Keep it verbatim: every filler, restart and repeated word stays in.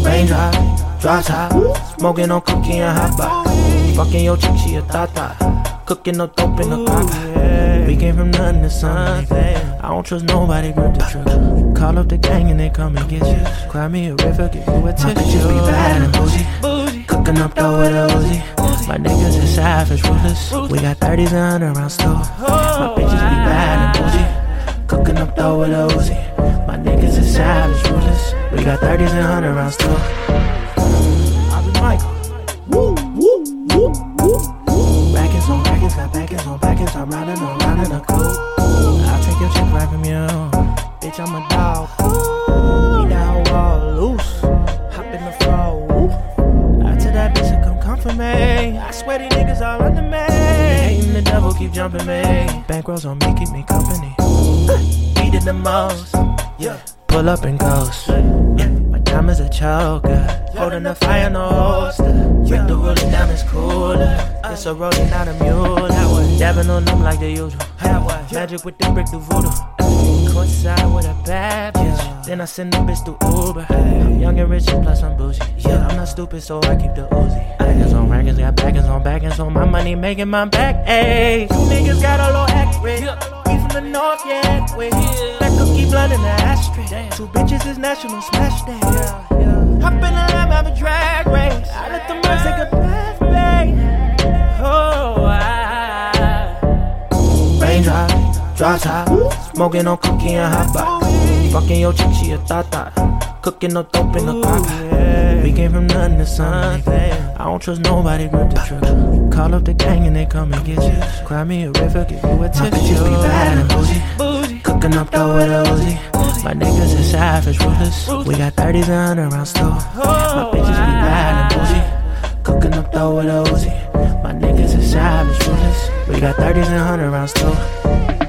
Raindrop, drop top, smoking on cookie and hot box. Fucking your chick, she a thot-thot. Cooking no dope in the pot. We came from nothing to something. I don't trust nobody, grip the truck. Call up the gang and they come and get you. Cry me a river, give you a tissue. My bitches be bad and bougie. Cooking up dough with a Uzi. My niggas is savage, ruthless. We got thirties and hundred rounds still. My bitches be bad and bougie. Cooking up dough with a Uzi. My niggas is savage, ruthless. We got thirties and hundred rounds still. I be Michael. Woo, woo, woo, woo. Backings on backings, got backings on backings. I'm riding around in a coupe. I'll take your chick right from you. Bitch, I'm a dog. Beat that whole wall loose. Hop in the floor. I tell that bitch to come come for me. I swear these niggas all under me. Hating the devil keep jumping me. Bankrolls on me, keep me company. Beat it the most. Yeah. Pull up and ghost. Yeah. My diamonds a choker. Holding the fire, no holster. Break the rolling down, it's cooler. It's a rolling, not a mule. Dabbing on them like the usual. Magic with the brick through voodoo. Courtside with a bad bitch. Then I send the bitch through Uber. I'm young and rich and plus I'm bougie. Yeah, I'm not stupid, so I keep the Uzi. Baggins on raggins, got baggins on baggins on my money, making my back. Ayy, you niggas got a little act rich. We from the north, yeah, we that cookie blunt in the ashtray. Two bitches is national smash day. Hop in the lab, have a drag race. I let the birds take a path, babe. Oh, I raindrop, drop top, smoking on cookie and hot box. Fucking your chick, she a thot-thot. Cooking no dope in the pot. We came from nothing to something. I don't trust nobody, grip the truck. Call up the gang and they come and get you. Cry me a river, give you a tissue. My bitches be bad and bougie. Cooking up dough with a Uzi. My niggas is savage, ruthless. We got thirties and hundred rounds still. My bitches be bad and bougie. Cooking up dough with a Uzi. My niggas is savage, ruthless. We got thirties and hundred rounds still.